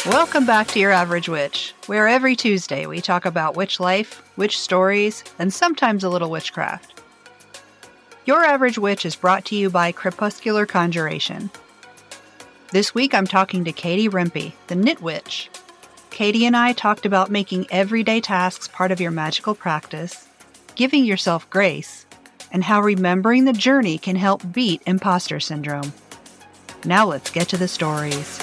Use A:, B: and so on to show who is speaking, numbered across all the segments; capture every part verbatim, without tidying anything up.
A: Welcome back to Your Average Witch, where every Tuesday we talk about witch life, witch stories, and sometimes a little witchcraft. Your Average Witch is brought to you by Crepuscular Conjuration. This week I'm talking to Katie Rempe, the Knit Witch. Katie and I talked about making everyday tasks part of your magical practice, giving yourself grace, and how remembering the journey can help beat imposter syndrome. Now let's get to the stories.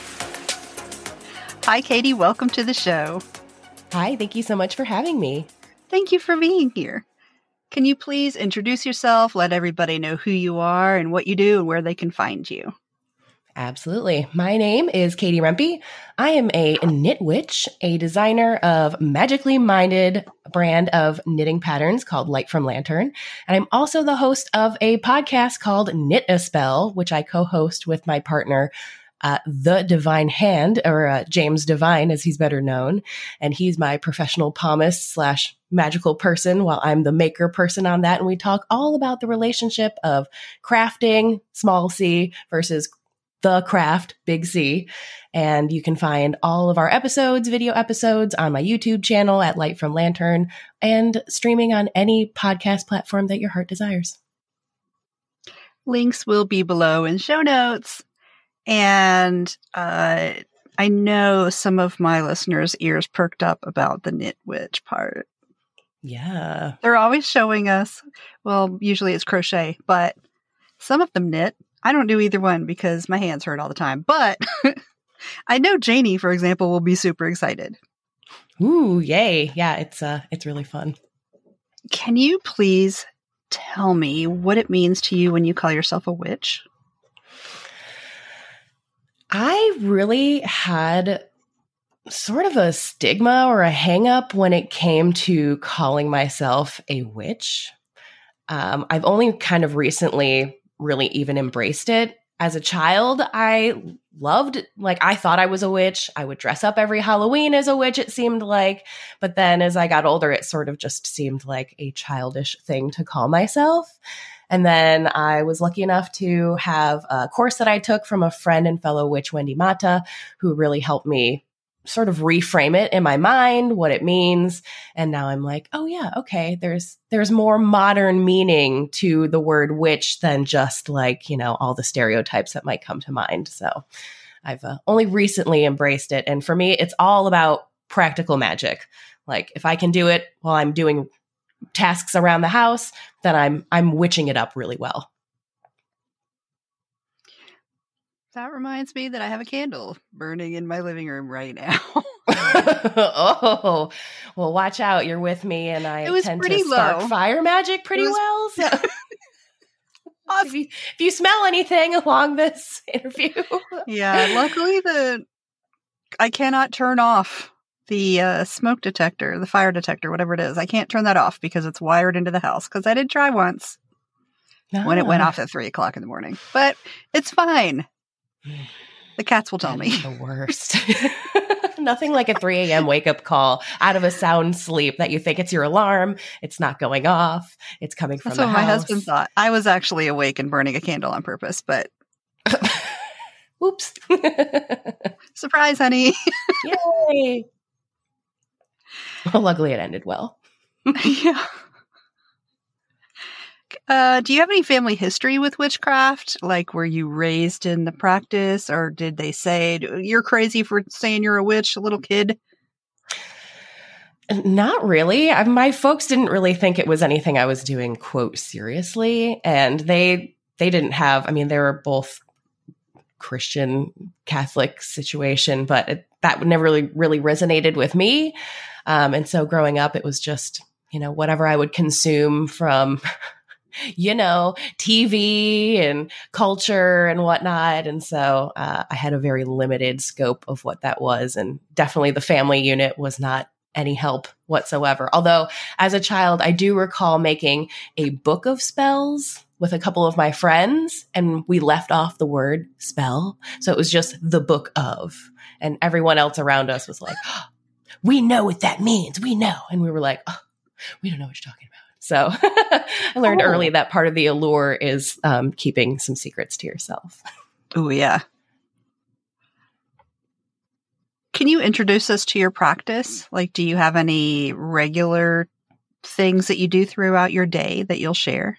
A: Hi, Katie. Welcome to the show.
B: Hi. Thank you so much for having me.
A: Thank you for being here. Can you please introduce yourself, let everybody know who you are and what you do and where they can find you?
B: Absolutely. My name is Katie Rempe. I am a knit witch, a designer of magically minded brand of knitting patterns called Light from Lantern. And I'm also the host of a podcast called Knit a Spell, which I co-host with my partner, Uh, the Divine Hand, or uh, James Divine, as he's better known. And he's my professional palmist slash magical person, while I'm the maker person on that. And we talk all about the relationship of crafting, small c, versus the craft, big C. And you can find all of our episodes, video episodes, on my YouTube channel at Light from Lantern, and streaming on any podcast platform that your heart desires.
A: Links will be below in show notes. And uh, I know some of my listeners' ears perked up about the Knit Witch part.
B: Yeah.
A: They're always showing us, well, usually it's crochet, but some of them knit. I don't do either one because my hands hurt all the time. But I know Janie, for example, will be super excited.
B: Ooh, yay. Yeah, it's uh, it's really fun.
A: Can you please tell me what it means to you when you call yourself a witch?
B: I really had sort of a stigma or a hang up when it came to calling myself a witch. Um, I've only kind of recently really even embraced it. As a child, I loved, like, I thought I was a witch. I would dress up every Halloween as a witch, it seemed like. But then as I got older, it sort of just seemed like a childish thing to call myself. And then I was lucky enough to have a course that I took from a friend and fellow witch, Wendy Mata, who really helped me sort of reframe it in my mind, what it means. And now I'm like, oh yeah, okay, there's there's more modern meaning to the word witch than just like, you know, all the stereotypes that might come to mind. So I've uh, only recently embraced it. And for me, it's all about practical magic. Like if I can do it while I'm doing tasks around the house, then I'm I'm witching it up really well.
A: That reminds me that I have a candle burning in my living room right now.
B: Oh, well, watch out. You're with me, and I tend to spark
A: low.
B: fire magic pretty
A: was-
B: well. So if, you, if you smell anything along this interview.
A: Yeah, luckily the I cannot turn off the uh, smoke detector, the fire detector, whatever it is. I can't turn that off because it's wired into the house, because I did try once
B: Ah.
A: when it went off at three o'clock in the morning. But it's fine. The cats will tell
B: That
A: me.
B: is the worst. Nothing like a three a.m. wake-up call out of a sound sleep that you think it's your alarm. It's not going off. It's coming from
A: That's
B: the
A: what
B: house.
A: my husband thought. I was actually awake and burning a candle on purpose, but
B: Oops.
A: surprise, honey.
B: Yay. Well, luckily it ended well.
A: Yeah. Uh, do you have any family history with witchcraft? Like, were you raised in the practice, or did they say you're crazy for saying you're a witch, a little kid?
B: Not really. I, my folks didn't really think it was anything I was doing, quote, seriously. And they they didn't have, I mean, they were both Christian, Catholic situation, but it, that never really, really resonated with me. Um, and so growing up, it was just, you know, whatever I would consume from, you know, T V and culture and whatnot. And so uh, I had a very limited scope of what that was. And definitely the family unit was not any help whatsoever. Although as a child, I do recall making a book of spells with a couple of my friends, and we left off the word spell. So it was just the book of, and everyone else around us was like, oh, we know what that means. We know. And we were like, oh, we don't know what you're talking about. So I learned
A: oh.
B: early that part of the allure is um, keeping some secrets to yourself.
A: Oh, yeah. Can you introduce us to your practice? Like, do you have any regular things that you do throughout your day that you'll share?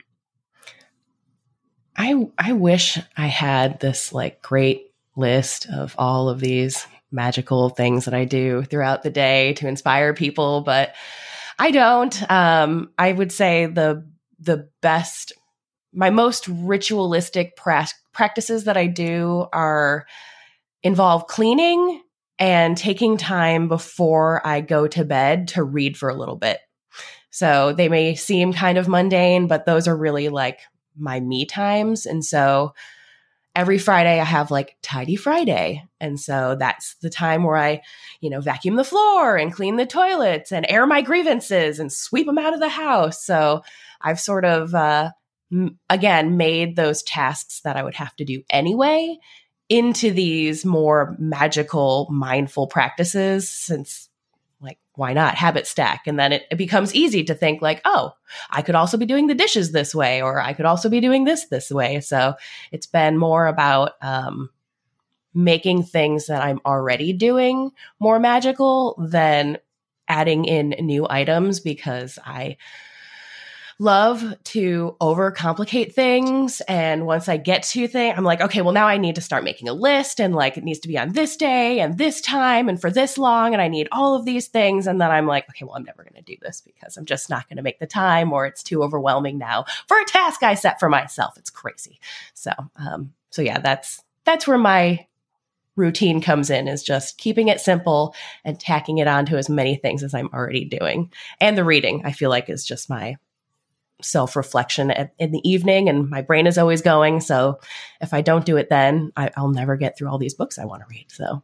B: I I wish I had this like great list of all of these magical things that I do throughout the day to inspire people, but I don't. Um, I would say the the best, my most ritualistic pra- practices that I do are involve cleaning and taking time before I go to bed to read for a little bit. So they may seem kind of mundane, but those are really like my me times. And so every Friday I have like Tidy Friday. And so that's the time where I, you know, vacuum the floor and clean the toilets and air my grievances and sweep them out of the house. So I've sort of, uh, m- again, made those tasks that I would have to do anyway into these more magical, mindful practices, since like, why not habit stack? And then it, it becomes easy to think like, oh, I could also be doing the dishes this way, or I could also be doing this this way. So it's been more about um, making things that I'm already doing more magical than adding in new items, because I love to overcomplicate things. And once I get to things, I'm like, okay, well, now I need to start making a list, and like it needs to be on this day and this time and for this long. And I need all of these things. And then I'm like, okay, well, I'm never going to do this because I'm just not going to make the time, or it's too overwhelming now for a task I set for myself. It's crazy. So, um, so yeah, that's, that's where my routine comes in, is just keeping it simple and tacking it onto as many things as I'm already doing. And the reading, I feel like, is just my self-reflection at, in the evening, and my brain is always going. So if I don't do it then, I, I'll never get through all these books I want to read. So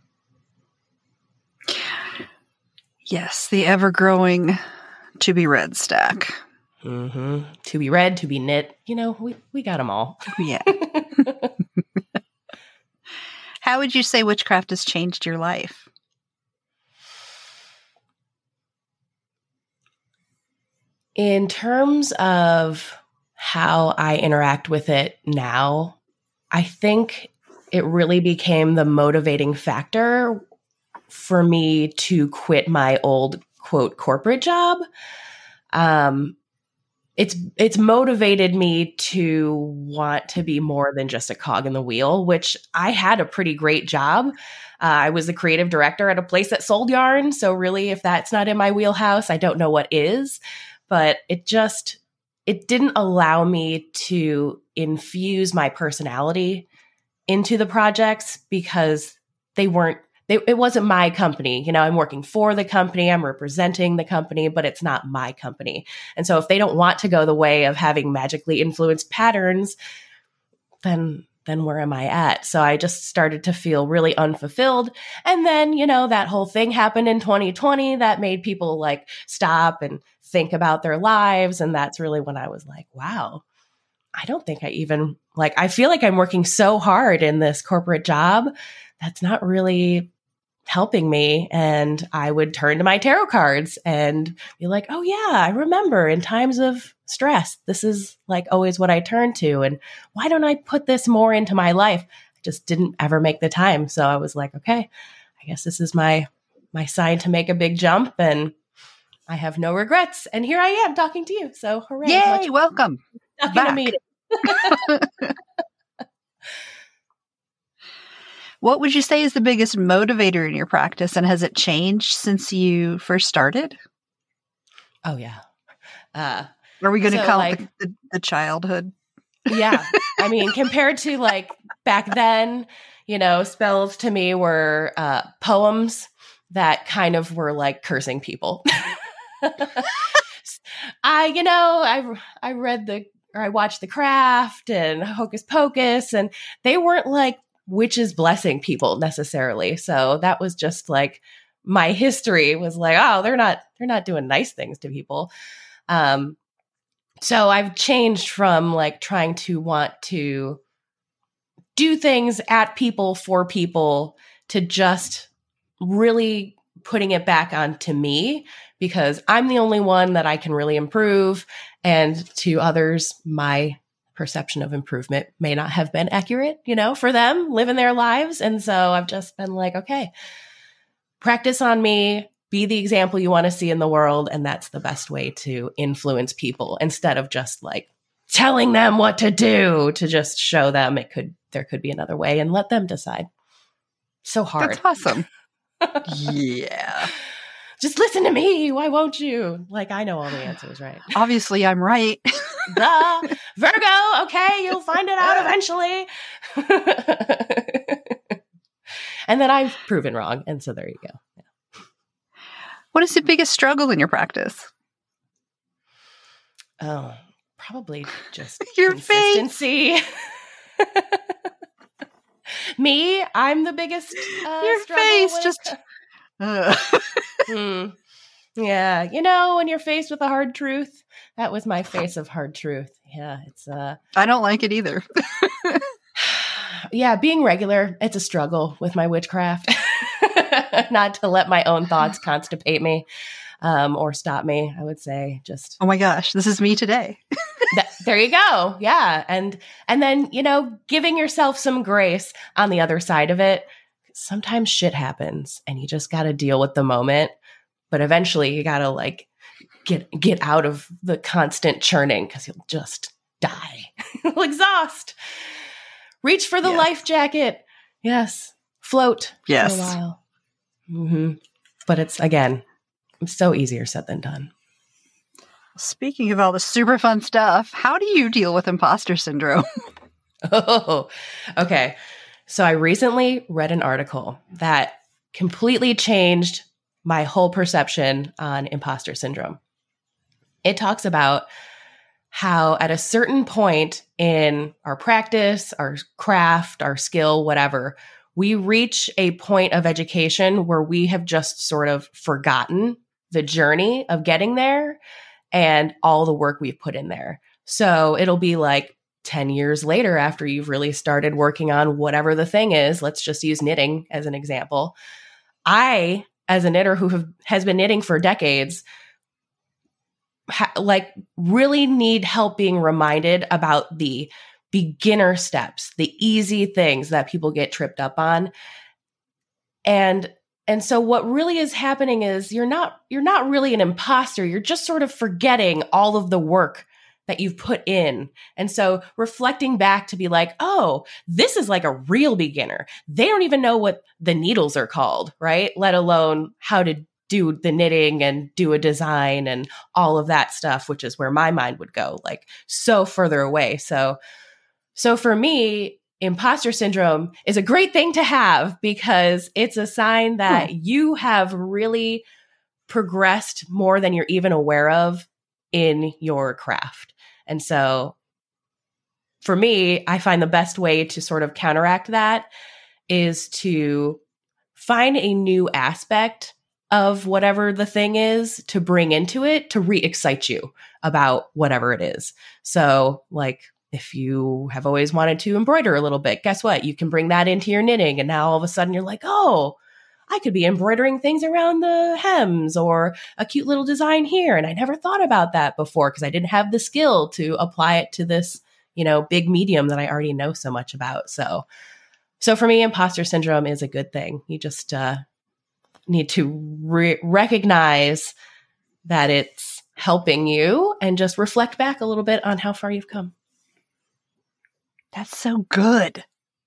A: yes, the ever-growing to be read stack.
B: Mm-hmm. To be read, to be knit. You know, we, we got them all.
A: Yeah. How would you say witchcraft has changed your life?
B: In terms of how I interact with it now, I think it really became the motivating factor for me to quit my old, quote, corporate job. Um, it's it's motivated me to want to be more than just a cog in the wheel, which I had a pretty great job. Uh, I was the creative director at a place that sold yarn. So really, if that's not in my wheelhouse, I don't know what is. But it just, it didn't allow me to infuse my personality into the projects, because they weren't, they, it wasn't my company. You know, I'm working for the company, I'm representing the company, but it's not my company. And so if they don't want to go the way of having magically influenced patterns, then then where am I at? So I just started to feel really unfulfilled. And then, you know, that whole thing happened in twenty twenty that made people like stop and think about their lives. And that's really when I was like, wow, I don't think I even, like, I feel like I'm working so hard in this corporate job that's not really helping me. And I would turn to my tarot cards and be like, oh yeah, I remember in times of stress, this is like always what I turn to. And why don't I put this more into my life? I just didn't ever make the time. So I was like, okay, I guess this is my, my sign to make a big jump, and I have no regrets. And here I am talking to you. So hooray.
A: Yay, much- welcome.
B: Stuck in a meeting.
A: What would you say is the biggest motivator in your practice, and has it changed since you first started?
B: Oh, yeah. Uh,
A: Are we going to
B: so,
A: call
B: like,
A: it the, the, the childhood?
B: Yeah. I mean, compared to like back then, you know, spells to me were uh, poems that kind of were like cursing people. I, you know, I, I read the, or I watched The Craft and Hocus Pocus, and they weren't like witches blessing people necessarily. So that was just like my history was like, oh, they're not, they're not doing nice things to people. Um, so I've changed from like trying to want to do things at people for people to just really putting it back onto me, because I'm the only one that I can really improve. And to others, my perception of improvement may not have been accurate, you know, for them living their lives. And so I've just been like, okay, practice on me, be the example you want to see in the world. And that's the best way to influence people instead of just like telling them what to do, to just show them it could, there could be another way and let them decide. So hard.
A: That's awesome. Yeah.
B: Just listen to me. Why won't you? Like, I know all the answers, right?
A: Obviously, I'm right.
B: Duh. Virgo, okay, you'll find it out eventually. And then I've proven wrong. And so there you go. Yeah.
A: What is the biggest struggle in your practice?
B: Oh, probably just
A: Your
B: consistency. Me, I'm the biggest uh,
A: Your
B: struggle
A: face
B: when
A: just...
B: it-
A: Uh.
B: Hmm. Yeah, you know, when you're faced with a hard truth, that was my face of hard truth. Yeah, it's uh
A: I don't like it either.
B: yeah, being regular, it's a struggle with my witchcraft. Not to let my own thoughts constipate me um, or stop me, I would say. Just
A: Oh my gosh, this is me today.
B: that, there you go. Yeah, and and then, you know, giving yourself some grace on the other side of it. Sometimes shit happens and you just got to deal with the moment. But eventually you got to like get get out of the constant churning because you'll just die. You'll exhaust. Reach for the
A: Yeah.
B: life jacket. Yes. Float
A: Yes.
B: for a while. Mm-hmm. But it's, again, it's so easier said than done.
A: Speaking of all the super fun stuff, how do you deal with imposter syndrome?
B: Oh, okay. So I recently read an article that completely changed my whole perception on imposter syndrome. It talks about how at a certain point in our practice, our craft, our skill, whatever, we reach a point of education where we have just sort of forgotten the journey of getting there and all the work we've put in there. So it'll be like ten years later after you've really started working on whatever the thing is. Let's just use knitting as an example. I, as a knitter who have, has been knitting for decades, ha- like really need help being reminded about the beginner steps, the easy things that people get tripped up on. And and so what really is happening is you're not you're not really an imposter. You're just sort of forgetting all of the work that you've put in. And so reflecting back to be like, oh, this is like a real beginner. They don't even know what the needles are called, right? Let alone how to do the knitting and do a design and all of that stuff, which is where my mind would go, like so further away. So, so for me, imposter syndrome is a great thing to have because it's a sign that hmm. you have really progressed more than you're even aware of in your craft. And so for me, I find the best way to sort of counteract that is to find a new aspect of whatever the thing is to bring into it to re-excite you about whatever it is. So like if you have always wanted to embroider a little bit, guess what? You can bring that into your knitting. And now all of a sudden you're like, oh, I could be embroidering things around the hems or a cute little design here. And I never thought about that before because I didn't have the skill to apply it to this, you know, big medium that I already know so much about. So, so for me, imposter syndrome is a good thing. You just uh, need to re- recognize that it's helping you and just reflect back a little bit on how far you've come.
A: That's so good.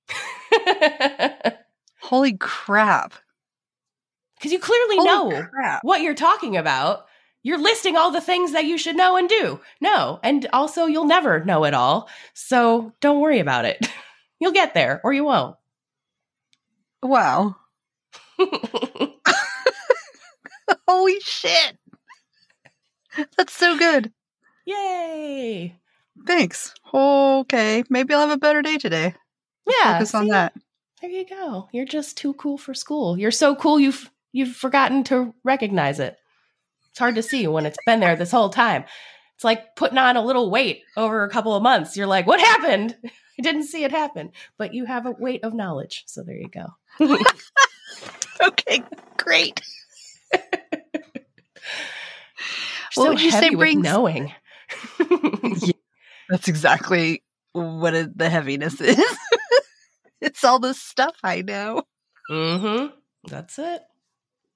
A: Holy crap.
B: Because you clearly
A: Holy
B: know
A: crap.
B: what you're talking about. You're listing all the things that you should know and do. No. And also, you'll never know it all. So don't worry about it. You'll get there or you won't.
A: Wow. Holy shit. That's so good.
B: Yay.
A: Thanks. Okay. Maybe I'll have a better day today.
B: Yeah.
A: Focus on
B: see?
A: that.
B: There you go. You're just too cool for school. You're so cool you've you've forgotten to recognize it. It's hard to see when it's been there this whole time. It's like putting on a little weight over a couple of months. You're like, what happened? I didn't see it happen. But you have a weight of knowledge. So there you go.
A: Okay, great.
B: So
A: what would you say brings
B: knowing?
A: Yeah, that's exactly what it, the heaviness is. It's all the stuff I know.
B: Mm-hmm. That's it.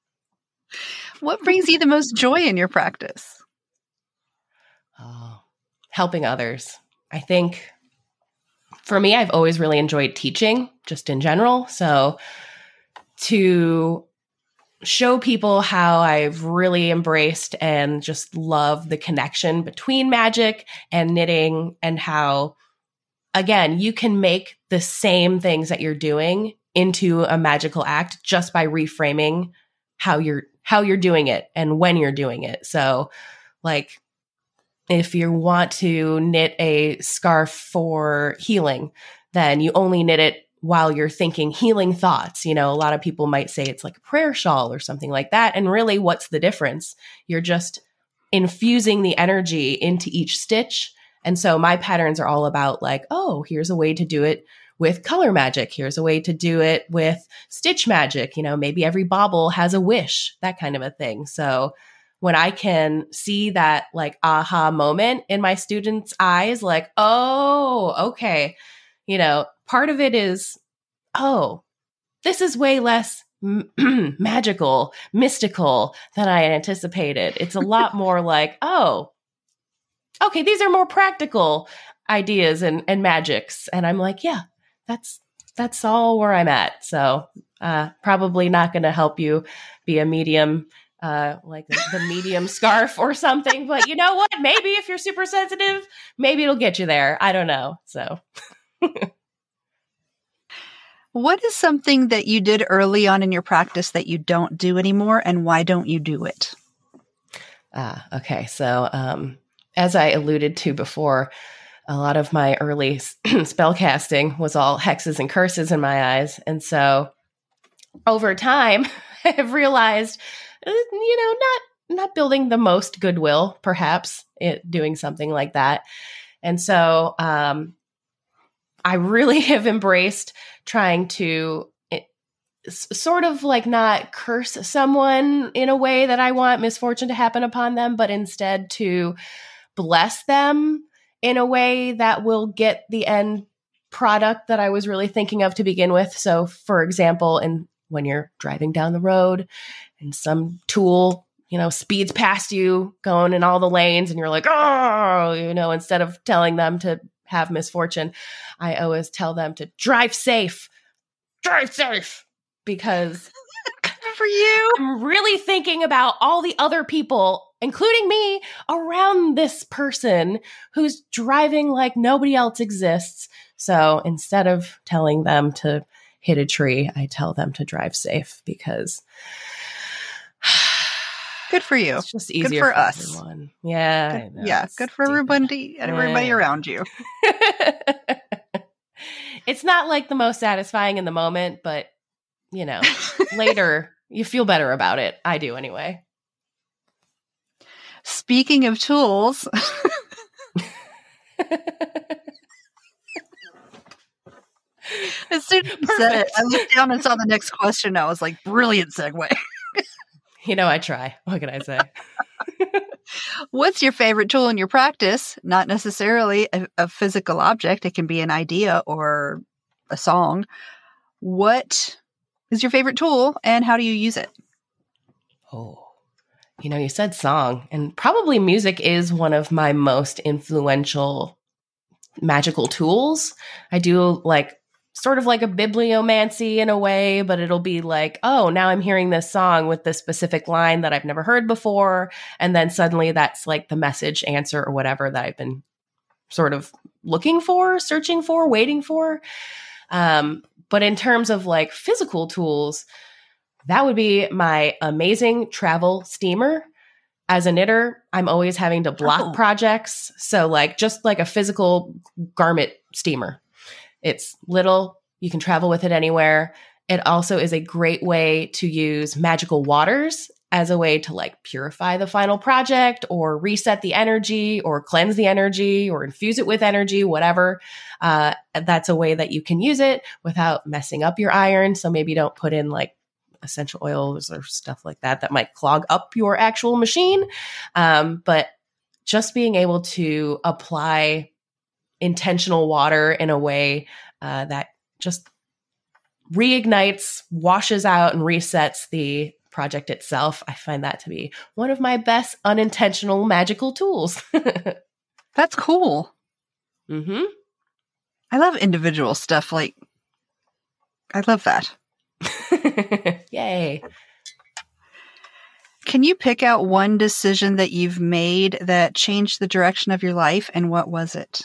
A: What brings you the most joy in your practice?
B: Oh, helping others. I think for me, I've always really enjoyed teaching just in general. So to show people how I've really embraced and just love the connection between magic and knitting, and how, again, you can make the same things that you're doing into a magical act just by reframing how you're how you're doing it and when you're doing it. So like if you want to knit a scarf for healing, then you only knit it while you're thinking healing thoughts. You know, a lot of people might say it's like a prayer shawl or something like that. And really, what's the difference? You're just infusing the energy into each stitch. And so my patterns are all about like, oh, here's a way to do it with color magic. Here's a way to do it with stitch magic. You know, maybe every bobble has a wish, that kind of a thing. So when I can see that like aha moment in my students' eyes, like, oh, okay, you know, part of it is, oh, this is way less m- magical, mystical than I anticipated. It's a lot more like, oh, okay, these are more practical ideas and, and magics. And I'm like, yeah, that's that's all where I'm at. So uh, probably not going to help you be a medium, uh, like the, the medium scarf or something. But you know what? Maybe if you're super sensitive, maybe it'll get you there. I don't know. So.
A: What is something that you did early on in your practice that you don't do anymore, and why don't you do it?
B: Ah, okay. So um, as I alluded to before, a lot of my early spell casting was all hexes and curses in my eyes. And so over time, I've realized, you know, not not building the most goodwill, perhaps, it, doing something like that. And so um, I really have embraced trying to it, sort of like not curse someone in a way that I want misfortune to happen upon them, but instead to bless them in a way that will get the end product that I was really thinking of to begin with. So for example, in when you're driving down the road and some tool, you know, speeds past you going in all the lanes and you're like, oh, you know, instead of telling them to have misfortune, I always tell them to drive safe, drive safe, because
A: for you,
B: I'm really thinking about all the other people, including me, around this person who's driving like nobody else exists. So instead of telling them to hit a tree, I tell them to drive safe, because
A: good for you.
B: It's just easier
A: good for,
B: for
A: us.
B: Everyone. Yeah,
A: Good, yeah, good for
B: stupid.
A: everybody and everybody
B: Yeah.
A: around you.
B: It's not like the most satisfying in the moment, but you know, later you feel better about it. I do anyway.
A: Speaking of tools, as soon as you said it, I looked down and saw the next question. I was like, brilliant segue.
B: You know, I try. What can I say?
A: What's your favorite tool in your practice? Not necessarily a, a physical object. It can be an idea or a song. What is your favorite tool and how do you use it?
B: Oh, you know, you said song, and probably music is one of my most influential magical tools. I do like sort of like a bibliomancy in a way, but it'll be like, oh, now I'm hearing this song with this specific line that I've never heard before. And then suddenly that's like the message, answer, or whatever that I've been sort of looking for, searching for, waiting for. Um, but in terms of like physical tools, that would be my amazing travel steamer. As a knitter, I'm always having to block
A: Oh.
B: projects. So like just like a physical garment steamer. It's little, you can travel with it anywhere. It also is a great way to use magical waters as a way to like purify the final project or reset the energy or cleanse the energy or infuse it with energy, whatever. Uh, that's a way that you can use it without messing up your iron. So maybe don't put in like essential oils or stuff like that that might clog up your actual machine. Um, but just being able to apply intentional water in a way uh, that just reignites, washes out, and resets the project itself. I find that to be one of my best unintentional magical tools.
A: That's cool.
B: Mm-hmm.
A: I love individual stuff. Like, I love that.
B: Yay.
A: Can you pick out one decision that you've made that changed the direction of your life, and what was it?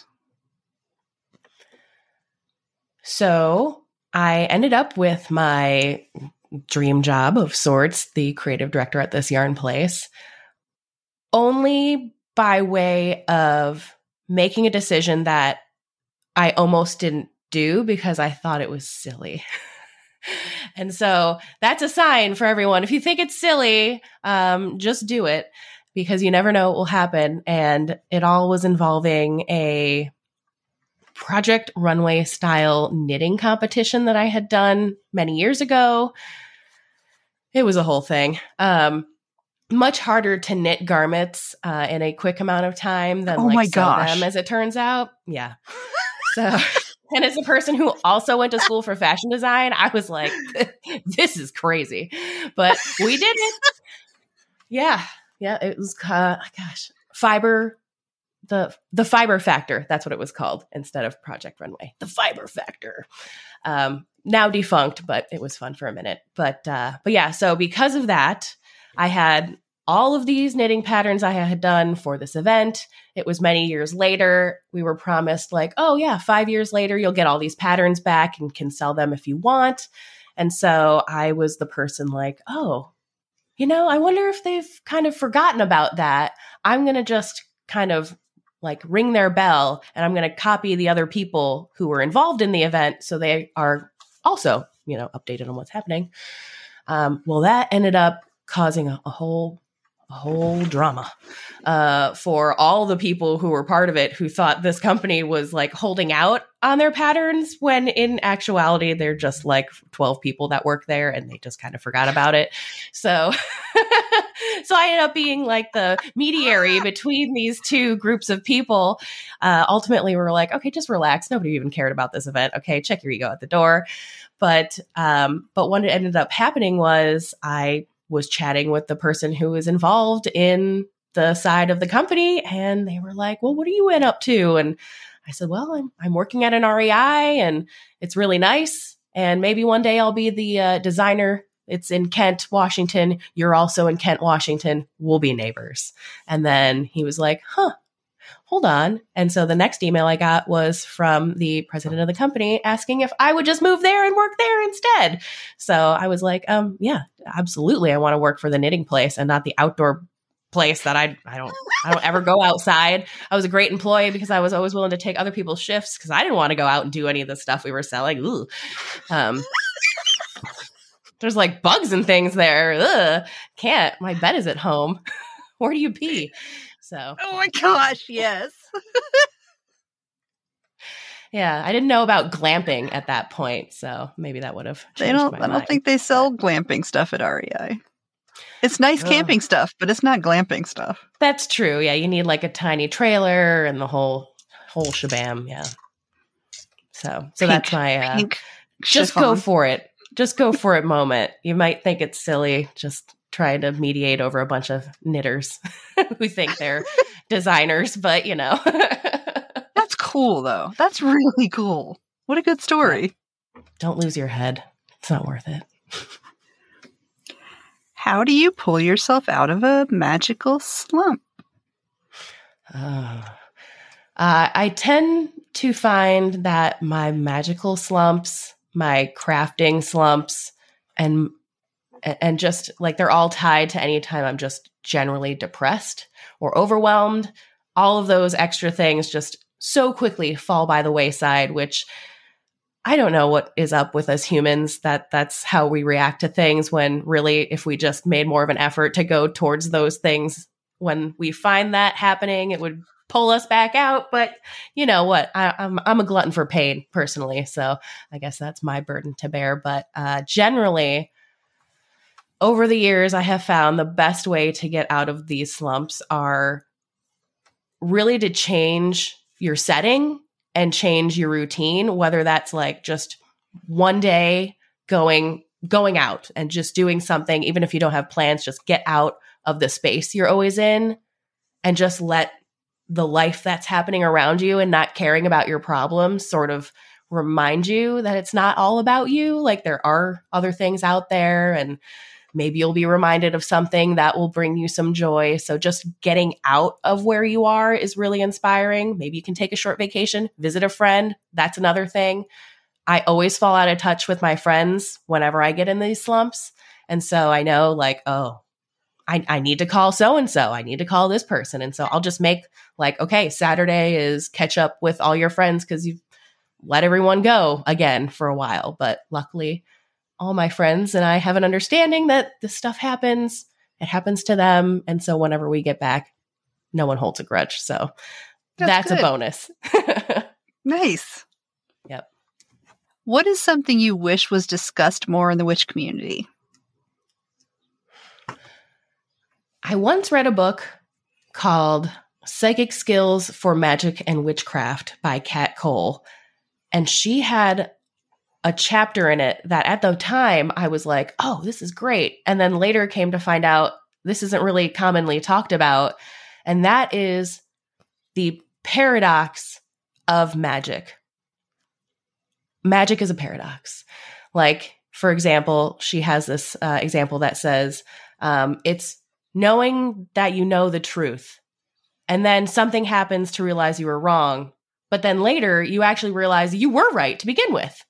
B: So I ended up with my dream job of sorts, the creative director at this yarn place, only by way of making a decision that I almost didn't do because I thought it was silly. And so that's a sign for everyone. If you think it's silly, um, just do it, because you never know what will happen. And it all was involving a Project Runway style knitting competition that I had done many years ago. It was a whole thing. Um, much harder to knit garments uh, in a quick amount of time than
A: oh
B: like
A: my
B: sew
A: gosh.
B: them, as it turns out. Yeah. So... And as a person who also went to school for fashion design, I was like, this is crazy. But we did it. Yeah. Yeah. It was, uh, gosh, fiber, the, the fiber factor. That's what it was called instead of Project Runway. The fiber factor. Um, now defunct, but it was fun for a minute. But, uh, but yeah. So because of that, I had all of these knitting patterns I had done for this event. It was many years later. We were promised like, oh yeah, five years later, you'll get all these patterns back and can sell them if you want. And so I was the person like, oh, you know, I wonder if they've kind of forgotten about that. I'm going to just kind of like ring their bell, and I'm going to copy the other people who were involved in the event so they are also, you know, updated on what's happening. Um, well, that ended up causing a, a whole a whole drama uh, for all the people who were part of it, who thought this company was like holding out on their patterns, when in actuality, they're just like twelve people that work there and they just kind of forgot about it. So, so I ended up being like the mediary between these two groups of people. Uh, ultimately, we were like, okay, just relax. Nobody even cared about this event. Okay, check your ego at the door. But, um, but what ended up happening was I was chatting with the person who was involved in the side of the company, and they were like, well, what are you in up to? And I said, well, I'm, I'm working at an R E I and it's really nice. And maybe one day I'll be the uh, designer. It's in Kent, Washington. You're also in Kent, Washington. We'll be neighbors. And then he was like, huh, hold on. And so the next email I got was from the president of the company asking if I would just move there and work there instead. So I was like, um, yeah, absolutely. I want to work for the knitting place and not the outdoor place that I I don't I don't ever go outside. I was a great employee because I was always willing to take other people's shifts because I didn't want to go out and do any of the stuff we were selling. Ooh. Um, there's like bugs and things there. Ugh, can't. My bed is at home. Where do you pee? So.
A: Oh my gosh, yes.
B: Yeah, I didn't know about glamping at that point, so maybe that would have changed
A: They don't.
B: my
A: I don't
B: mind.
A: think they sell glamping stuff at R E I. It's nice
B: Ugh.
A: camping stuff, but it's not glamping stuff.
B: That's true. Yeah, you need like a tiny trailer and the whole whole shabam. Yeah. So, so
A: Pink,
B: that's my uh,
A: pink
B: just
A: chiffon.
B: go for it. Just go for it moment. You might think it's silly, just trying to mediate over a bunch of knitters who think they're designers, but you know.
A: That's cool, though. That's really cool. What a good story.
B: Don't lose your head. It's not worth it.
A: How do you pull yourself out of a magical slump?
B: Uh, uh, I tend to find that my magical slumps, my crafting slumps, and and just like they're all tied to any time I'm just generally depressed or overwhelmed. All of those extra things just so quickly fall by the wayside, which I don't know what is up with us humans, that that's how we react to things, when really if we just made more of an effort to go towards those things, when we find that happening, it would pull us back out. But you know what? I, I'm I'm a glutton for pain personally, so I guess that's my burden to bear. But uh, generally, over the years, I have found the best way to get out of these slumps are really to change your setting and change your routine, whether that's like just one day going going out and just doing something, even if you don't have plans, just get out of the space you're always in and just let the life that's happening around you and not caring about your problems sort of remind you that it's not all about you. Like there are other things out there, and maybe you'll be reminded of something that will bring you some joy. So just getting out of where you are is really inspiring. Maybe you can take a short vacation, visit a friend. That's another thing. I always fall out of touch with my friends whenever I get in these slumps. And so I know like, oh, I, I need to call so-and-so. I need to call this person. And so I'll just make like, okay, Saturday is catch up with all your friends because you've let everyone go again for a while. But luckily, all my friends and I have an understanding that this stuff happens. It happens to them. And so whenever we get back, no one holds a grudge. So that's, that's a bonus.
A: Nice.
B: Yep.
A: What is something you wish was discussed more in the witch community?
B: I once read a book called Psychic Skills for Magic and Witchcraft by Kat Cole. And she had a chapter in it that at the time I was like, oh, this is great. And then later came to find out this isn't really commonly talked about. And that is the paradox of magic. Magic is a paradox. Like, for example, she has this uh, example that says, um, it's knowing that you know the truth. And then something happens to realize you were wrong. But then later you actually realize you were right to begin with.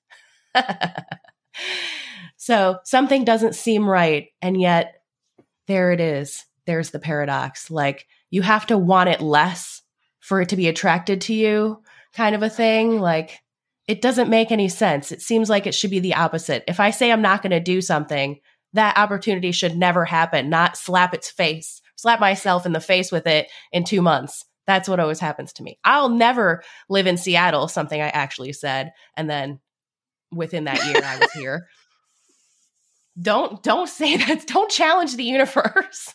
B: So something doesn't seem right. And yet there it is. There's the paradox. Like you have to want it less for it to be attracted to you, kind of a thing. Like it doesn't make any sense. It seems like it should be the opposite. If I say I'm not going to do something, that opportunity should never happen, not slap its face, slap myself in the face with it in two months. That's what always happens to me. I'll never live in Seattle, something I actually said. And then within that year, I was here. Don't, don't say that. Don't challenge the universe.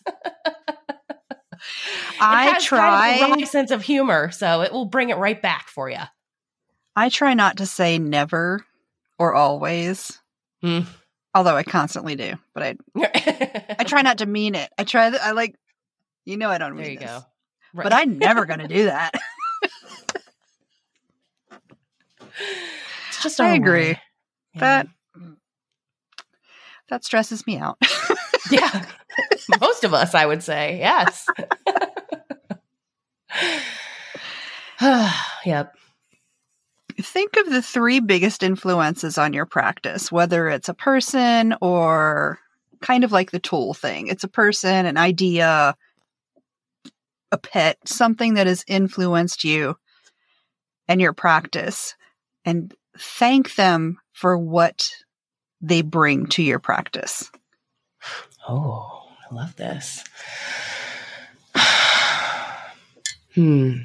A: I
B: it has
A: try
B: kind of a wrong sense of humor, so it will bring it right back for you.
A: I try not to say never or always,
B: mm.
A: although I constantly do. But I, I try not to mean it. I try. Th- I like, you know, I don't
B: there
A: mean
B: you
A: this,
B: go. Right.
A: But I'm never going to do that.
B: It's just.
A: I agree.
B: Yeah.
A: That that stresses me out.
B: Yeah, most of us, I would say, yes. Yep.
A: Think of the three biggest influences on your practice, whether it's a person or kind of like the tool thing. It's a person, an idea, a pet, something that has influenced you and your practice, and thank them for what they bring to your practice.
B: Oh, I love this. hmm.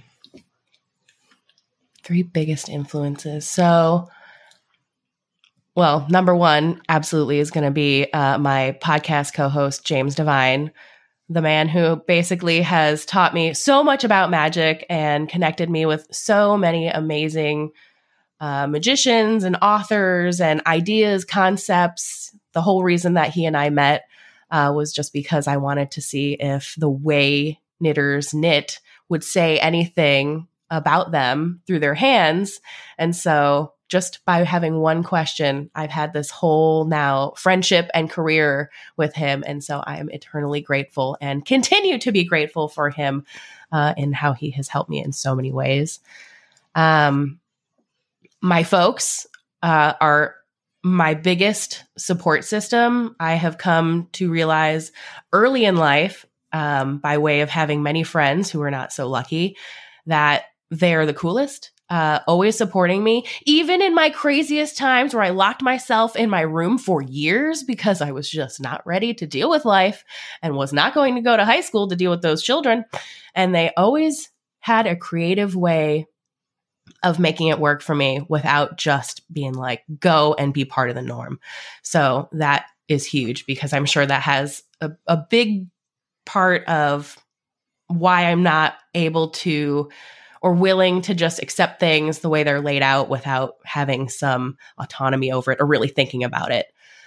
B: Three biggest influences. So, well, number one absolutely is going to be uh, my podcast co-host, James Devine, the man who basically has taught me so much about magic and connected me with so many amazing uh, magicians and authors and ideas, concepts. The whole reason that he and I met uh, was just because I wanted to see if the way knitters knit would say anything about them through their hands. And so just by having one question, I've had this whole now friendship and career with him. And so I am eternally grateful and continue to be grateful for him uh, in how he has helped me in so many ways. Um, my folks uh, are my biggest support system. I have come to realize early in life, um, by way of having many friends who are not so lucky, that they're the coolest, uh, always supporting me, even in my craziest times where I locked myself in my room for years because I was just not ready to deal with life and was not going to go to high school to deal with those children. And they always had a creative way of making it work for me without just being like, go and be part of the norm. So that is huge because I'm sure that has a, a big part of why I'm not able to or willing to just accept things the way they're laid out without having some autonomy over it or really thinking about it.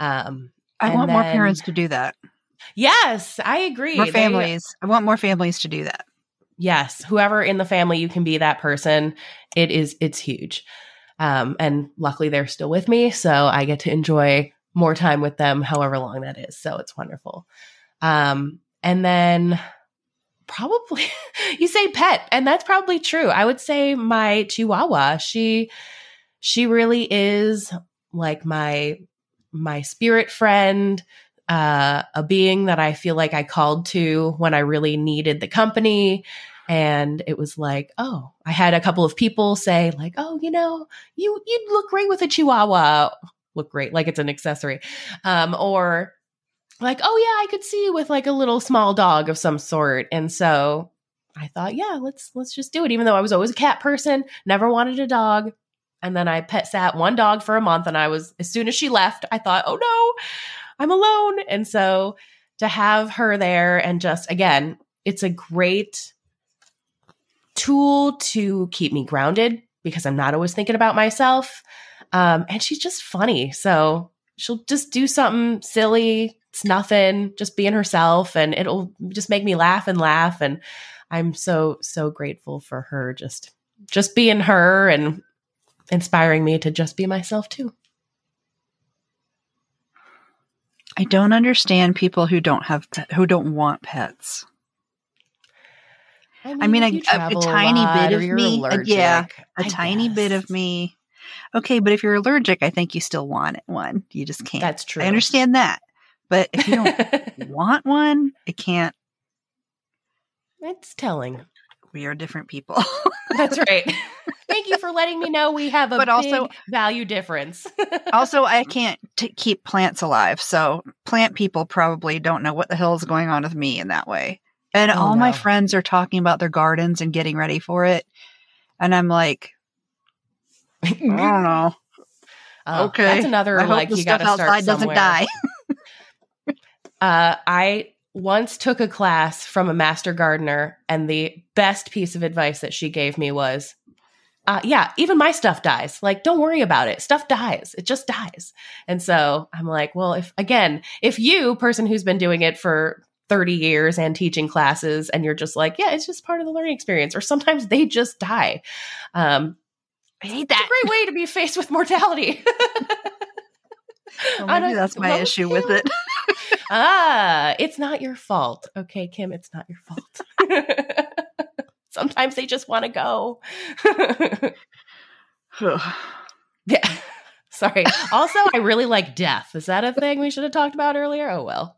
B: Um,
A: I want then, more parents to do that.
B: Yes, I agree.
A: More families. They, I want more families to do that.
B: Yes. Whoever in the family, you can be that person. It is, it's huge. Um, and luckily they're still with me. So I get to enjoy more time with them, however long that is. So it's wonderful. Um, and then probably you say pet, and that's probably true. I would say my Chihuahua, she, she really is like my, my spirit friend, uh, a being that I feel like I called to when I really needed the company. And it was like, oh, I had a couple of people say like, oh, you know, you, you'd look great with a Chihuahua. Look great. Like it's an accessory. Um, or like, oh yeah, I could see you with like a little small dog of some sort. And so I thought, yeah, let's, let's just do it. Even though I was always a cat person, never wanted a dog. And then I pet sat one dog for a month. And I was, as soon as she left, I thought, oh no, I'm alone. And so to have her there and just, again, it's a great tool to keep me grounded because I'm not always thinking about myself. Um, and she's just funny. So she'll just do something silly. It's nothing, just being herself, and it'll just make me laugh and laugh. And I'm so, so grateful for her just, just being her and inspiring me to just be myself too.
A: I don't understand people who don't have, who don't want pets.
B: I mean,
A: I mean a, a, a tiny
B: a
A: bit of me,
B: allergic,
A: yeah, a
B: I
A: tiny
B: guess.
A: bit of me. Okay, but if you're allergic, I think you still want one. You just can't.
B: That's true.
A: I understand that. But if you don't want one, it can't.
B: It's telling.
A: We are different people.
B: That's right. Thank you for letting me know we have a
A: but
B: big
A: also,
B: value difference.
A: Also, I can't t- keep plants alive. So plant people probably don't know what the hell is going on with me in that way. And
B: oh,
A: all
B: no.
A: my friends are talking about their gardens and getting ready for it. And I'm like, I don't know.
B: Oh,
A: okay.
B: That's another,
A: I
B: like,
A: hope the
B: you got to
A: stuff
B: start
A: outside
B: somewhere.
A: doesn't die.
B: uh, I once took a class from a master gardener, and the best piece of advice that she gave me was, uh, yeah, even my stuff dies. Like, don't worry about it. Stuff dies. It just dies. And so I'm like, well, if, again, if you, person who's been doing it for thirty years and teaching classes, and you're just like, yeah, it's just part of the learning experience, or sometimes they just die. Um,
A: I hate that.
B: It's a great way to be faced with mortality.
A: Well, maybe that's my issue with it.
B: Ah, it's not your fault. Okay, Kim, it's not your fault. Sometimes they just want to go. Yeah. Sorry. Also, I really like death. Is that a thing we should have talked about earlier? Oh, well.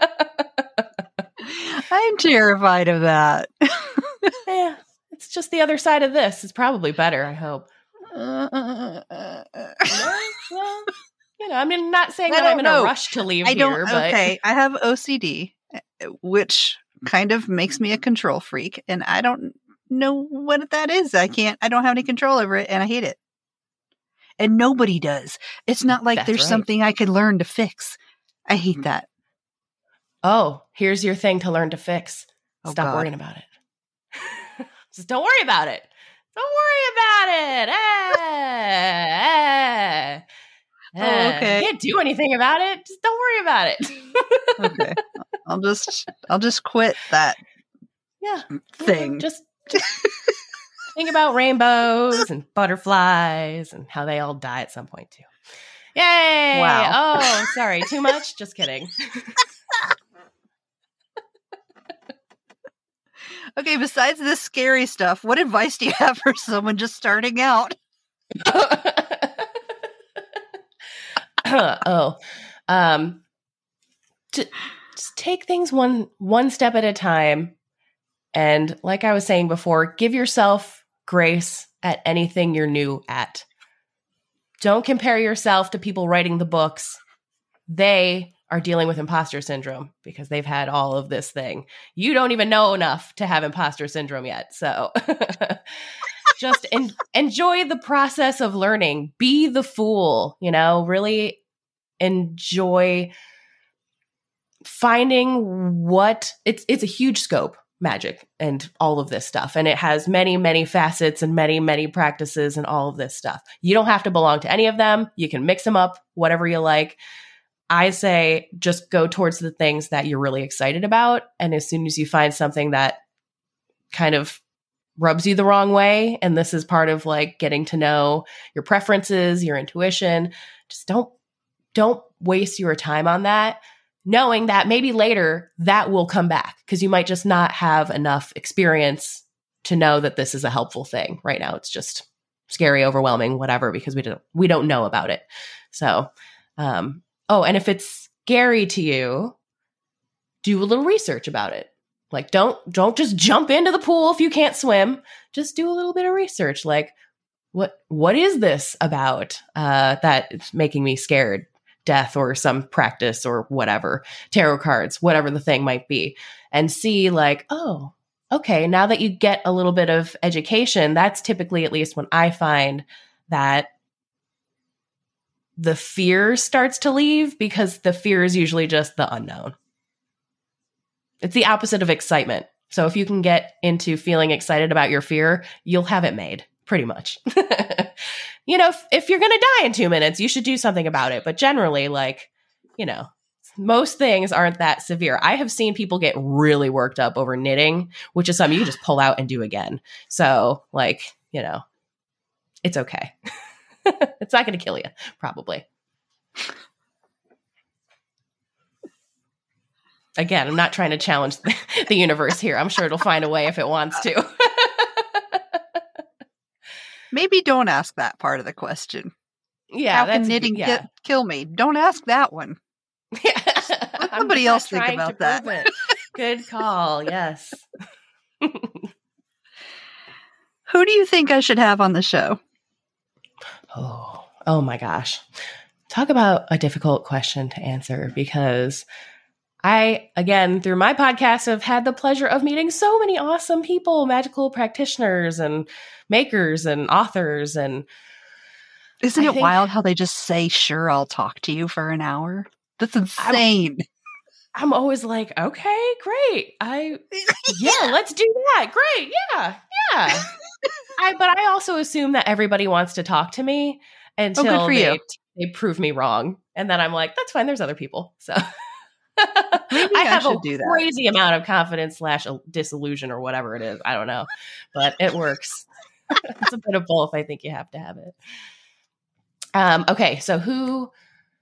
A: I'm terrified of that.
B: Yeah. It's just the other side of this. It's probably better, I hope.
A: Uh, uh, uh, uh.
B: Well, well, you know, I mean, not saying
A: I
B: that I'm
A: don't
B: in
A: know.
B: a rush to leave
A: I don't,
B: here, but
A: okay, I have O C D, which kind of makes me a control freak, and I don't know what that is. I can't, I don't have any control over it, and I hate it. And nobody does. It's not like
B: That's
A: there's
B: right.
A: something I could learn to fix. I hate that.
B: Oh, here's your thing to learn to fix.
A: Oh,
B: Stop
A: God.
B: worrying about it. Just don't worry about it. Don't worry about it. Eh, eh,
A: Oh,
B: eh.
A: okay.
B: You can't do anything about it. Just don't worry about it.
A: Okay. I'll just, I'll just quit that
B: Yeah.
A: thing.
B: Yeah, just, just think about rainbows and butterflies and how they all die at some point too. Yay!
A: Wow.
B: Oh, sorry. Too much? Just kidding.
A: Okay, besides this scary stuff, what advice do you have for someone just starting out?
B: oh, um, to, just take things one one step at a time, and like I was saying before, give yourself grace at anything you're new at. Don't compare yourself to people writing the books. They are dealing with imposter syndrome because they've had all of this thing. You don't even know enough to have imposter syndrome yet. So just en- enjoy the process of learning. Be the fool, you know, really enjoy finding what it's, it's a huge scope, magic and all of this stuff. And it has many, many facets and many, many practices and all of this stuff. You don't have to belong to any of them. You can mix them up, whatever you like. I say just go towards the things that you're really excited about. And as soon as you find something that kind of rubs you the wrong way, and this is part of like getting to know your preferences, your intuition, just don't don't waste your time on that, knowing that maybe later that will come back because you might just not have enough experience to know that this is a helpful thing. Right now it's just scary, overwhelming, whatever, because we don't we don't know about it. So um oh, and if it's scary to you, do a little research about it. Like, don't don't just jump into the pool if you can't swim. Just do a little bit of research. Like, what what is this about uh, that is making me scared? Death or some practice or whatever, tarot cards, whatever the thing might be. And see like, oh, okay, now that you get a little bit of education, that's typically, at least when I find that the fear starts to leave, because the fear is usually just the unknown. It's the opposite of excitement. So if you can get into feeling excited about your fear, you'll have it made, pretty much. You know, if, if you're going to die in two minutes, you should do something about it. But generally, like, you know, most things aren't that severe. I have seen people get really worked up over knitting, which is something you just pull out and do again. So, like, you know, it's okay. It's not going to kill you, probably. Again, I'm not trying to challenge the, the universe here. I'm sure it'll find a way if it wants to.
A: Maybe don't ask that part of the question.
B: Yeah,
A: how
B: that's
A: can knitting
B: yeah.
A: ki- kill me? Don't ask that one. Let somebody else think about that.
B: It. Good call. Yes.
A: Who do you think I should have on the show?
B: Oh, oh my gosh. Talk about a difficult question to answer, because I, again, through my podcast, have had the pleasure of meeting so many awesome people, magical practitioners and makers and authors. And
A: isn't
B: I
A: it
B: think,
A: wild how they just say, sure, I'll talk to you for an hour? That's insane.
B: I'm, I'm always like, okay, great. I, yeah, yeah, let's do that. Great. Yeah. Yeah. I, but I also assume that everybody wants to talk to me until
A: oh, good for
B: they,
A: you.
B: they prove me wrong. And then I'm like, that's fine. There's other people. So
A: Maybe
B: I
A: I
B: have
A: should
B: a
A: do that.
B: crazy amount of confidence slash disillusion or whatever it is. I don't know, but it works. It's a bit of both. I think you have to have it. Um, okay. So who,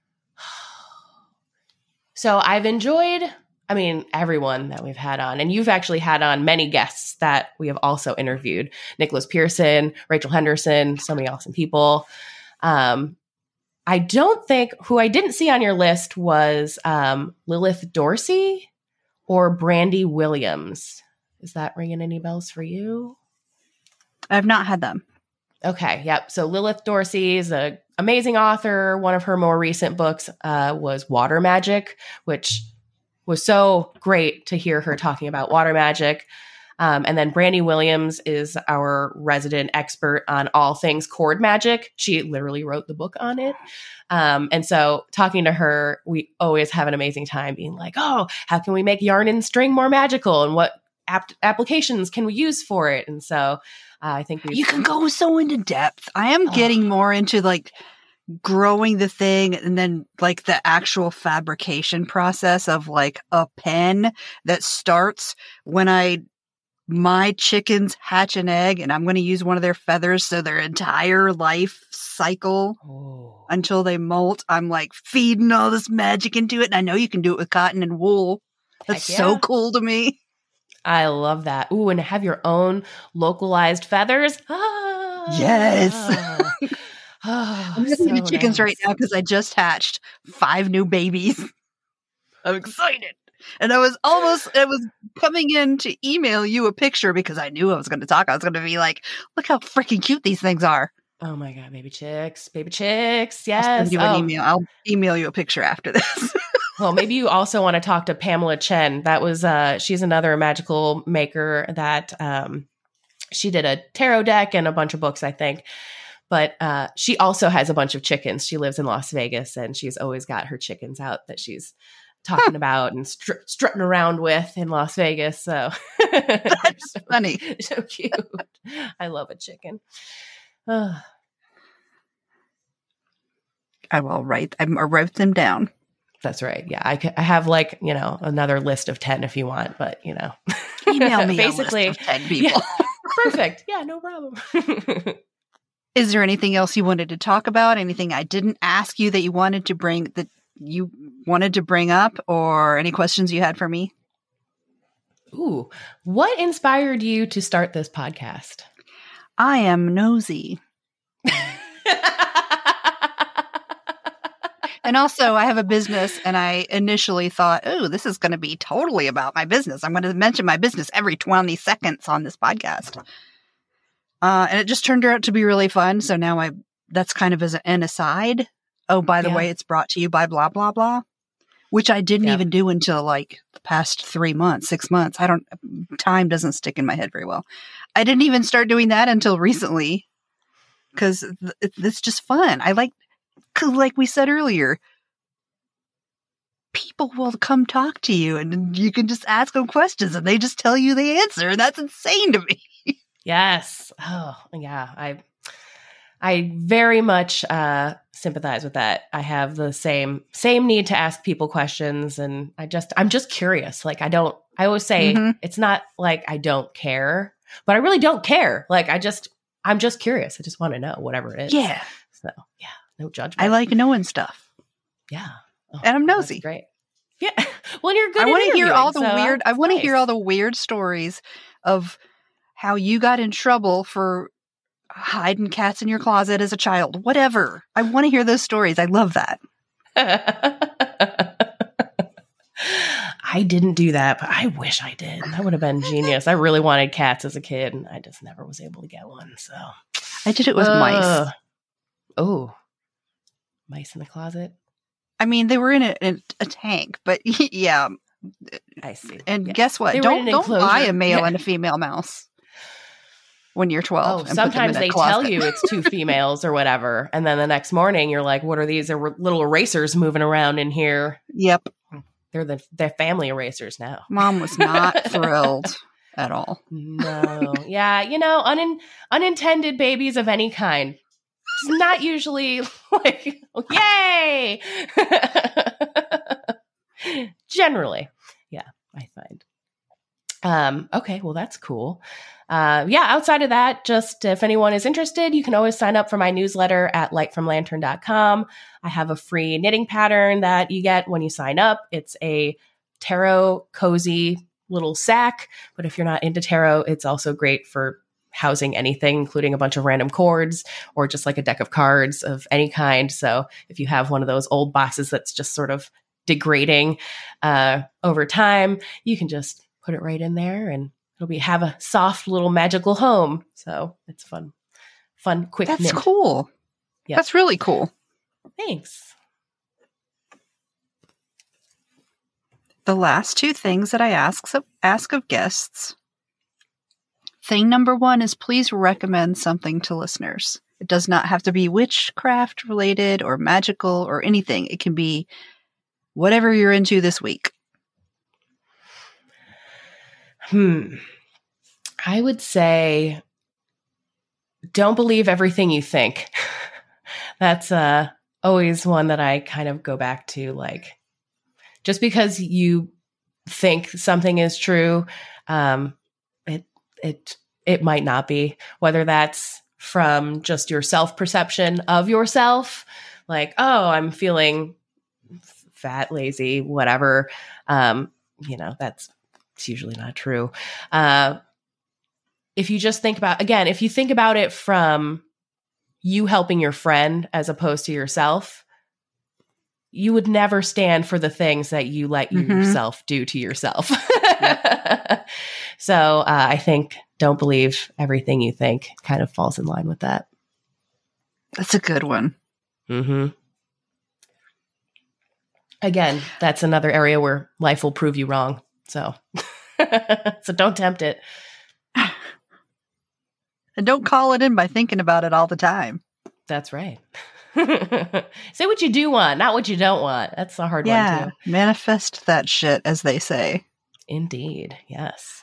B: so I've enjoyed, I mean, everyone that we've had on, and you've actually had on many guests that we have also interviewed. Nicholas Pearson, Rachel Henderson, so many awesome people. Um, I don't think, who I didn't see on your list was um, Lilith Dorsey or Brandy Williams. Is that ringing any bells for you?
A: I've not had them.
B: Okay, yep. So Lilith Dorsey is an amazing author. One of her more recent books uh, was Water Magic, which was so great to hear her talking about water magic. Um, and then Brandy Williams is our resident expert on all things cord magic. She literally wrote the book on it. Um, and so talking to her, we always have an amazing time being like, oh, how can we make yarn and string more magical? And what ap- applications can we use for it? And so uh, I think we
A: You can go so into depth. I am oh. getting more into like growing the thing and then like the actual fabrication process of like a pen that starts when I my chickens hatch an egg and I'm going to use one of their feathers. So their entire life cycle oh. until they molt, I'm like feeding all this magic into it. And I know you can do it with cotton and wool. That's yeah. so cool to me.
B: I love that. Ooh, and have your own localized feathers. Ah,
A: yes.
B: oh,
A: I'm listening
B: so
A: to chickens
B: nice.
A: right now because I just hatched five new babies. I'm excited. And I was almost, I was coming in to email you a picture because I knew I was going to talk. I was going to be like, look how freaking cute these things are.
B: Oh my God, baby chicks, baby chicks. Yes.
A: I'll send you an
B: oh.
A: email. I'll email you a picture after this.
B: Well, maybe you also want to talk to Pamela Chen. That was, uh, she's another magical maker that um, she did a tarot deck and a bunch of books, I think. But uh, she also has a bunch of chickens. She lives in Las Vegas and she's always got her chickens out that she's talking huh. about and str- strutting around with in Las Vegas. So
A: that's so, funny.
B: So cute. I love a chicken. I
A: will write, I wrote them down.
B: That's right. Yeah. I, c- I have like, you know, another list of ten if you want, but you know,
A: Email me
B: basically
A: a list of ten people.
B: Yeah, perfect. Yeah, no problem.
A: Is there anything else you wanted to talk about? Anything I didn't ask you that you wanted to bring that you wanted to bring up, or any questions you had for me?
B: Ooh, what inspired you to start this podcast?
A: I am nosy. And also, I have a business, and I initially thought, oh, this is going to be totally about my business. I'm going to mention my business every twenty seconds on this podcast. Uh, and it just turned out to be really fun. So now I that's kind of as an aside. Oh, by the
B: Yeah.
A: way, it's brought to you by blah, blah, blah, which I didn't
B: Yeah.
A: even do until like the past three months, six months. I don't, time doesn't stick in my head very well. I didn't even start doing that until recently because th- it's just fun. I like, cause like we said earlier, people will come talk to you and you can just ask them questions and they just tell you the answer. And that's insane to me.
B: Yes. Oh, yeah. I I very much uh, sympathize with that. I have the same same need to ask people questions, and I just I'm just curious. Like I don't. I always say
A: Mhm.
B: it's not like I don't care, but I really don't care. Like I just I'm just curious. I just want to know whatever it is.
A: Yeah.
B: So yeah, no judgment.
A: I like knowing stuff.
B: Yeah. Oh,
A: And I'm
B: well,
A: nosy.
B: That's great. Yeah. Well, you're good.
A: I
B: want to
A: hear all the
B: so
A: weird, I
B: it's
A: want to
B: nice.
A: hear all the weird stories of how you got in trouble for hiding cats in your closet as a child. Whatever. I want to hear those stories. I love that.
B: I didn't do that, but I wish I did. That would have been genius. I really wanted cats as a kid, and I just never was able to get one. So
A: I did it with
B: Uh,
A: mice.
B: Oh, mice in the closet.
A: I mean, they were in a, in a tank, but yeah.
B: I see.
A: And
B: Yes.
A: guess what?
B: They were
A: Don't
B: in an
A: don't
B: enclosure.
A: buy a male
B: Yeah.
A: and a female mouse when you're twelve.
B: Oh,
A: and put them
B: sometimes
A: in a
B: they
A: closet.
B: tell you it's two females or whatever, and then the next morning you're like, "What are these? There were little erasers moving around in here."
A: Yep.
B: They're the they're family erasers now.
A: Mom was not thrilled at all.
B: No, yeah, you know, unin- unintended babies of any kind. It's not usually like, yay! Generally, yeah, I find. Um, okay, well, that's cool. Uh, yeah, outside of that, just if anyone is interested, you can always sign up for my newsletter at light from lantern dot com. I have a free knitting pattern that you get when you sign up. It's a tarot cozy little sack, but if you're not into tarot, it's also great for housing anything, including a bunch of random chords or just like a deck of cards of any kind. So if you have one of those old boxes that's just sort of degrading uh, over time, you can just put it right in there and it'll be have a soft little magical home. So it's fun, fun, quick.
A: That's
B: knit.
A: cool.
B: Yeah.
A: That's really cool.
B: Thanks.
A: The last two things that I ask so ask of guests. Thing number one is please recommend something to listeners. It does not have to be witchcraft related or magical or anything. It can be whatever you're into this week.
B: Hmm. I would say don't believe everything you think. That's uh, always one that I kind of go back to. Like, just because you think something is true, um, it it it might not be. Whether that's from just your self-perception of yourself, like, oh, I'm feeling fat, lazy, whatever. Um, you know, that's it's usually not true. Uh, if you just think about, again, if you think about it from you helping your friend as opposed to yourself, you would never stand for the things that you let
A: Mhm.
B: yourself do to yourself. So uh, I think don't believe everything you think kind of falls in line with that.
A: That's a good one.
B: Mm-hmm. Again, that's another area where life will prove you wrong. So, so don't tempt it.
A: And don't call it in by thinking about it all the time.
B: That's right. Say what you do want, not what you don't want. That's a hard
A: Yeah.
B: one too.
A: Manifest that shit, as they say.
B: Indeed. Yes.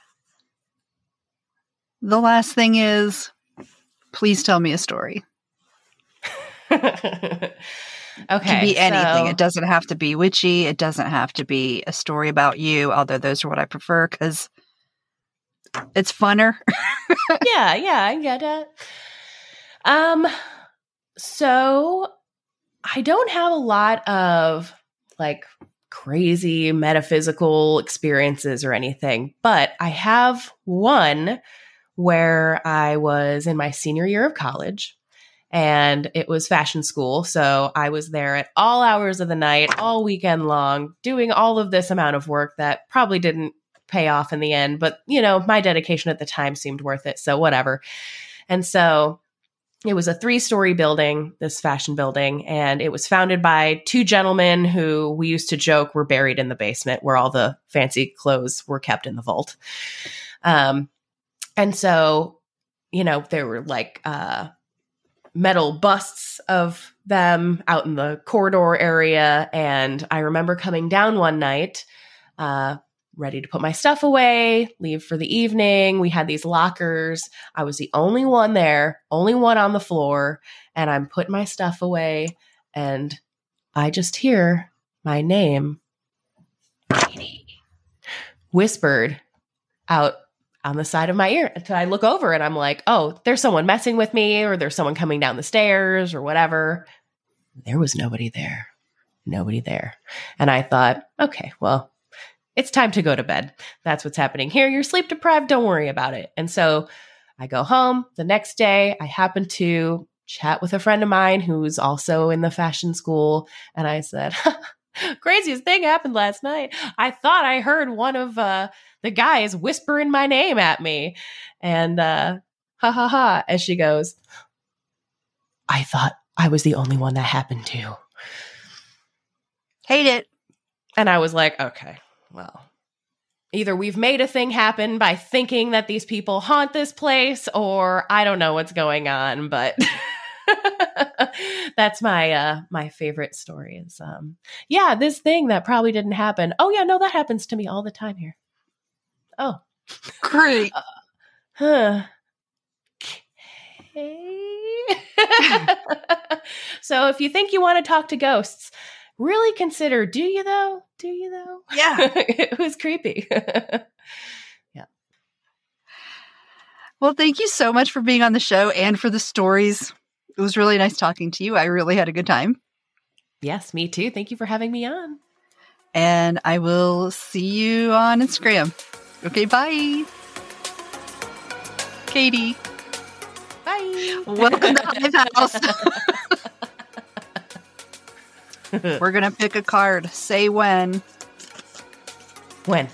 A: The last thing is please tell me a story. Okay. It can be anything.
B: So,
A: it doesn't have to be witchy. It doesn't have to be a story about you, although those are what I prefer because it's funner.
B: yeah, yeah, I get it. Um, so I don't have a lot of like crazy metaphysical experiences or anything, but I have one where I was in my senior year of college and it was fashion school. So I was there at all hours of the night, all weekend long, doing all of this amount of work that probably didn't pay off in the end, but you know, my dedication at the time seemed worth it. So whatever. And so it was a three-story building, this fashion building, and it was founded by two gentlemen who we used to joke were buried in the basement where all the fancy clothes were kept in the vault. Um, and so, you know, there were like uh, metal busts of them out in the corridor area. And I remember coming down one night, uh, ready to put my stuff away, leave for the evening. We had these lockers. I was the only one there, only one on the floor, and I'm putting my stuff away, and I just hear my name, Katie, whispered out on the side of my ear. And I look over and I'm like, oh, there's someone messing with me, or there's someone coming down the stairs or whatever. There was nobody there. Nobody there. And I thought, okay, well, it's time to go to bed. That's what's happening here. You're sleep deprived. Don't worry about it. And so I go home. The next day, I happen to chat with a friend of mine who's also in the fashion school. And I said, craziest thing happened last night. I thought I heard one of uh, the guys whispering my name at me. And uh, ha ha ha, as she goes, I thought I was the only one that happened to.
A: Hate it.
B: And I was like, okay. Well, either we've made a thing happen by thinking that these people haunt this place, or I don't know what's going on, but that's my uh, my favorite story is, um, yeah, this thing that probably didn't happen. Oh, yeah, no, that happens to me all the time here. Oh.
A: Great.
B: Uh, huh. Okay. So if you think you want to talk to ghosts, really consider, do you though? Do you though?
A: Yeah.
B: It was creepy. Yeah.
A: Well, thank you so much for being on the show and for the stories. It was really nice talking to you. I really had a good time.
B: Yes, me too. Thank you for having me on.
A: And I will see you on Instagram. Okay, bye. Katie.
B: Bye.
A: Welcome to Hive House. We're going to pick a card. Say when.
B: When?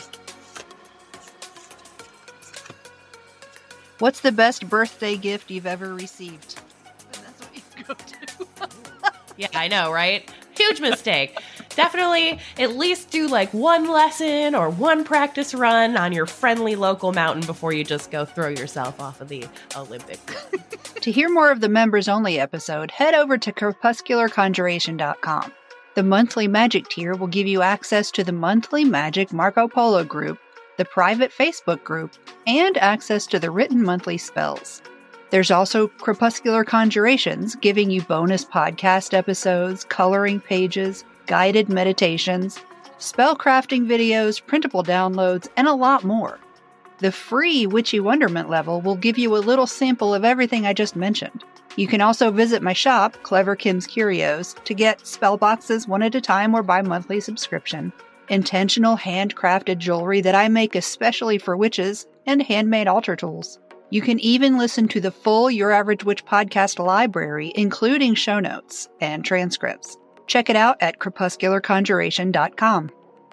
A: What's the best birthday gift you've ever received? And that's what you go to.
B: Yeah, I know, right? Huge mistake. Definitely at least do like one lesson or one practice run on your friendly local mountain before you just go throw yourself off of the Olympic.
A: To hear more of the members only episode, head over to crepuscular conjuration dot com. The monthly magic tier will give you access to the monthly magic Marco Polo group, the private Facebook group, and access to the written monthly spells. There's also Crepuscular Conjurations, giving you bonus podcast episodes, coloring pages, guided meditations, spellcrafting videos, printable downloads, and a lot more. The free Witchy Wonderment level will give you a little sample of everything I just mentioned. You can also visit my shop, Clever Kim's Curios, to get spell boxes one at a time or by monthly subscription, intentional handcrafted jewelry that I make especially for witches, and handmade altar tools. You can even listen to the full Your Average Witch podcast library, including show notes and transcripts. Check it out at crepuscular conjuration dot com.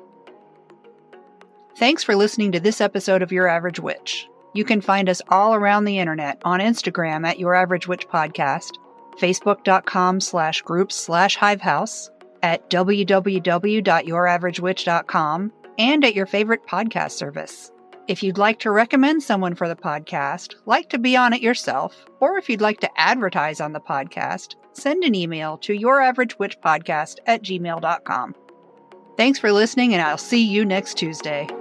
A: Thanks for listening to this episode of Your Average Witch. You can find us all around the internet on Instagram at Your Average Witch Podcast, Facebook.com slash groups slash Hivehouse, at w w w dot your average witch dot com, and at your favorite podcast service. If you'd like to recommend someone for the podcast, like to be on it yourself, or if you'd like to advertise on the podcast, send an email to youraveragewitchpodcast at gmail dot com. Thanks for listening, and I'll see you next Tuesday.